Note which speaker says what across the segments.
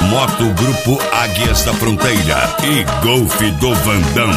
Speaker 1: Moto Grupo Águias da Fronteira e Golf do Vandão.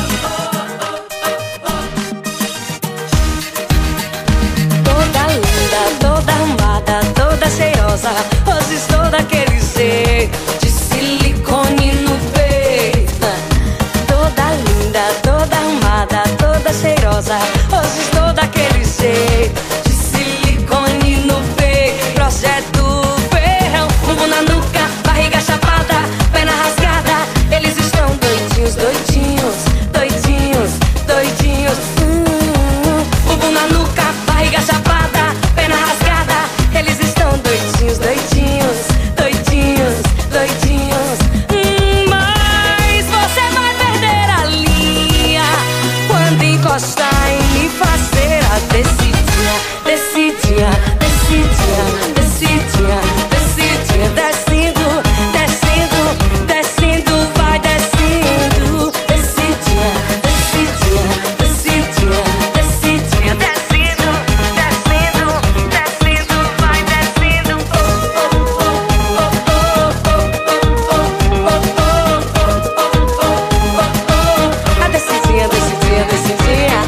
Speaker 2: Toda linda, toda arrumada, toda cheirosa. Hoje estou daquele jeito de silicone no peito. Toda linda, toda arrumada, toda cheirosa. Hoje estou daquele jeito de silicone no peito. Projeto ferrão, bumbum na nuca, barriga chapada, perna rasgada. Eles estão doidinhos, doidinhos, doidinhos, doidinhos. Bumbum na nuca, barriga chapada, perna rasgada. Eles estão doidinhos, doidinhos, doidinhos, doidinhos. Mas você vai perder a linha quando encostar em me fazer a descidinha, descidinha, descidinha, descidinha, descidinha, descendo, descendo, descendo, vai descendo, descidinha, descidinha, descidinha, descidinha, descendo, descendo, descendo, vai descendo. A descidinha, descidinha, descidinha.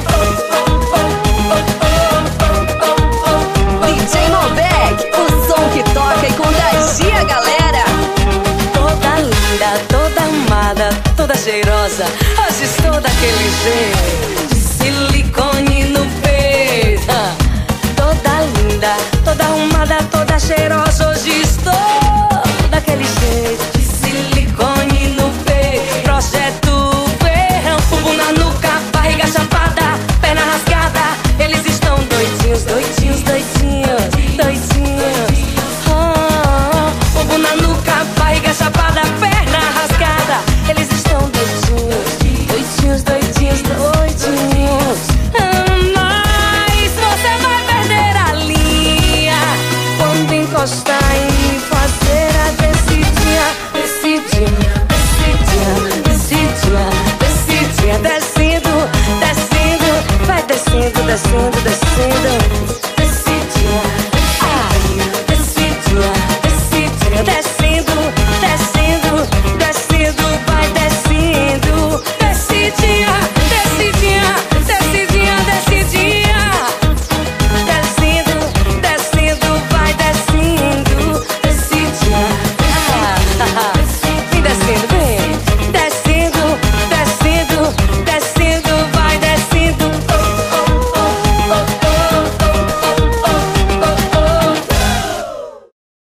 Speaker 3: DJ Malbec, o som que toca e contagia a galera.
Speaker 2: Toda linda, toda amada, toda cheirosa. Hoje estou daquele jeito de silicone no peito. Toda linda, toda arrumada, toda cheirosa. Hoje estou daquele jeito de silicone no peito. Projeto ferrão, bumbum na nuca, barriga chapada, perna rasgada. Eles estão doidinhos, doidinhos, doidinhos, doidinhos. Bumbum na nuca, barriga chapada, perna rasgada. Eles estão doidinhos, doidinhos, doidinhos, doidinhos. Mas você vai perder a linha quando encostar em me fazer a descidinha, descidinha, descidinha, descidinha, descidinha, descendo, descendo, vai descendo, descendo,